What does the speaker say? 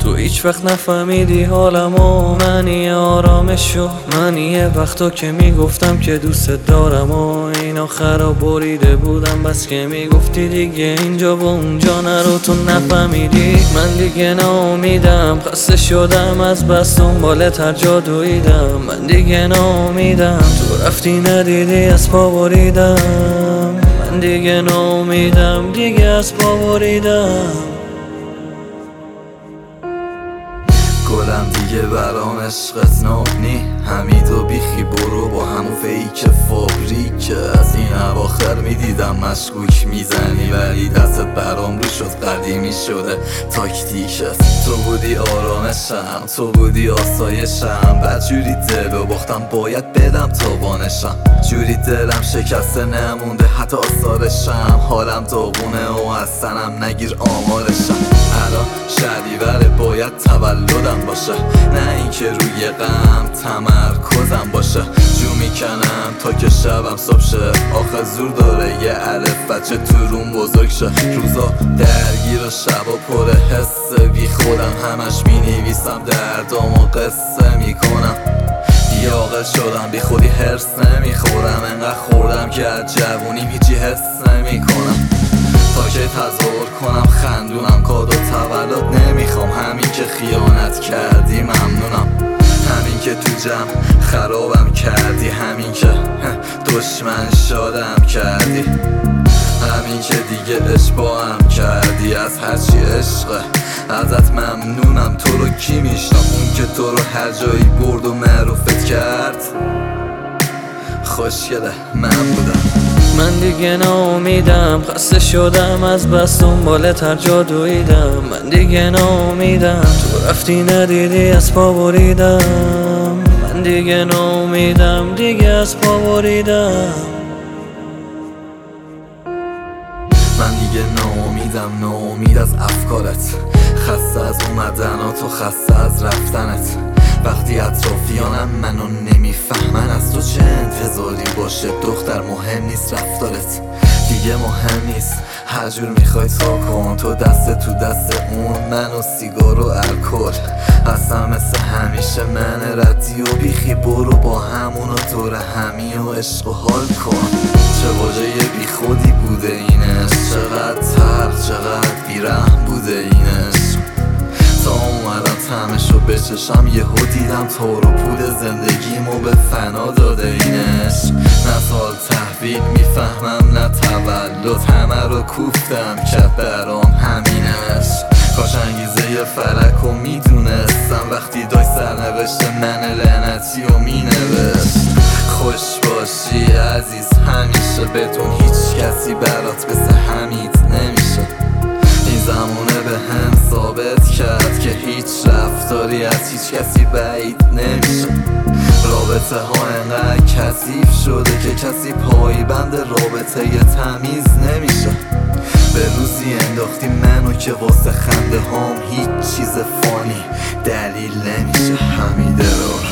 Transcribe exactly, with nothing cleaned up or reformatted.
تو هیچ وقت نفهمیدی حالمو، منی آرامشو، منی وقتا که میگفتم که دوست دارم و این آخرا بریده بودم، بس که میگفتی دیگه اینجا و اونجا نرو. تو نفهمیدی من دیگه ناامیدم، خسته شدم از بس دنبالت هر جا دویدم. من دیگه ناامیدم، تو رفتی ندیدی از پا بریدم. من دیگه ناامیدم، دیگه از پا بریدم. گلم دیگه برام عشقت نابنی، حمید و بیخی برو با همون فیک فابریک. از این اواخر میدیدم مشکوک میزنی، ولی دستت برام رو شد قدیمی شده تاکتیکت. تو بودی آرامشم، تو بودی آسایشم، بعد جوری دل و باختم باید بدم تاوانشم. جوری دلم شکسته نمونده حتی آثارشم، حالم داغونه و از سنم نگیر آمارشم. الان شهریوره باید تولدم باشه، نه اینکه روی غم تمرکزم باشه. جو میکنم تا که شبم صبح شه، آخه زور داره یه الف بچه تو روم بزرگ شه. روزا درگیر و شبا پر حس بی خودم، همش مینویسم دردامو قصه میکنم. بیاقل شدم بی خودی هرس نمیخورم، انقدر خوردم که از جوونیم هیچی حس نمیکنم. تا که تظاهر کنم خندونم، کادو تولد نمیخوام، همین که خیانت کردی ممنونم. همین که تو جمع خرابم کردی، همین که دشمن شادم کردی، همین که دیگه اشباهم کردی. از هرچی عشقه ازت ممنونم. تو رو کی میشنم؟ اون که تو رو هر جایی برد و معروفت کرد خوشگله من بودم. من دیگه ناامیدم، خسته شدم از بس دنبالت هر جا دویدم. من دیگه ناامیدم، تو رفتی ندیدی از پا بریدم. من دیگه ناامیدم، دیگه از پا بریدم. من دیگه ناامیدم، ناامید از افکارت، خسته از اومدنات و خسته از رفتنت. وقتی اطرافیانم منو نمیفهمن، از تو چه انتظاری باشه دختر؟ مهم نیست رفتارت، دیگه مهم نیست هر جور میخوای تا کن. تو دست تو دست اون، من و سیگار و الکل. اصلا مثل همیشه من ردی و بیخی برو با همون و دور همی و عشق و حال کن. چه واژه بی خودی بوده اینش، چقدر تر چقدر بیرحم بوده اینش. تا اومدم تمشو بچشم یهو دیدم تار و پود زندگیمو به فنا داده اینش. نه سال تحویل میفهمم نه تولد، همه رو کوفتم که برام همینش. کاش انگیزه فلکو میدونستم وقتی دای سرنوشت من لعنتی و مینوشت. خوش باشی عزیز همیشه، بدون هیچ کسی برات مثل حمید نمیشه. این زمونه به هم ثابت کرد که هیچ رفتاری از هیچ کسی بعید نمیشه. رابطه ها انقدر کثیف شده که کسی پایبند رابطه ی تمیز نمیشه. به روزی انداختی منو که واسه خنده هام هیچ چیز فانی دلیل نمیشه. حمیده رو